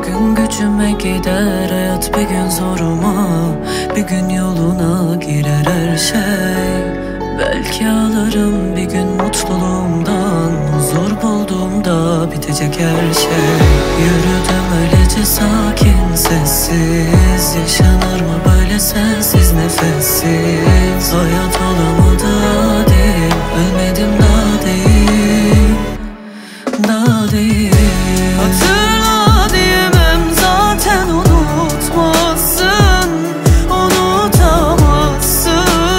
gün gücüme gider hayat, bir gün zoruma, bir gün yoluna girer her şey. Belki ağlarım bir gün mutluluğumdan, huzur bulduğumda bitecek her şey. Yürüdüm öylece sakin sessiz, yaşanır mı böyle sensiz nefessiz? Hayat olamadı adil, ölmedim daha değil, daha değil. Hatırla diyemem zaten, unutmazsın, unutamazsın.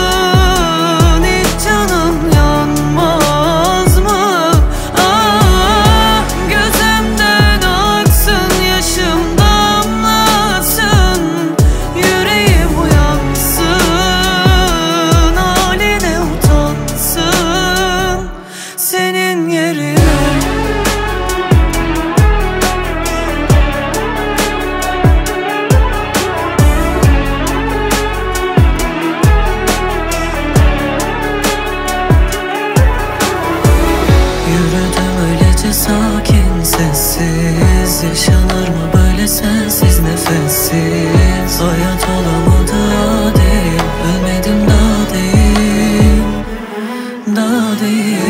Hiç canın yanmaz mı? Ah, gözümden aksın, yaşım damlasın, yüreğim uyansın, haline utansın senin yerine. Yürüdüm öylece sakin sessiz, yaşanır mı böyle sensiz nefessiz? Hayat olamadı adil, ölmedim daha değil, daha değil.